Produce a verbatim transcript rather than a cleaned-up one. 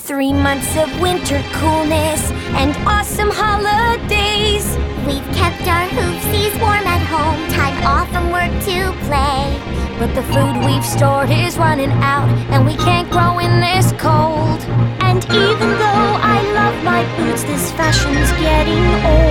Three months of winter coolness and awesome holidays. We've kept our hoofsies warm at home, time off from work to play. But the food we've stored is running out, and we can't grow in this cold. And even though I love my boots, this fashion's getting old.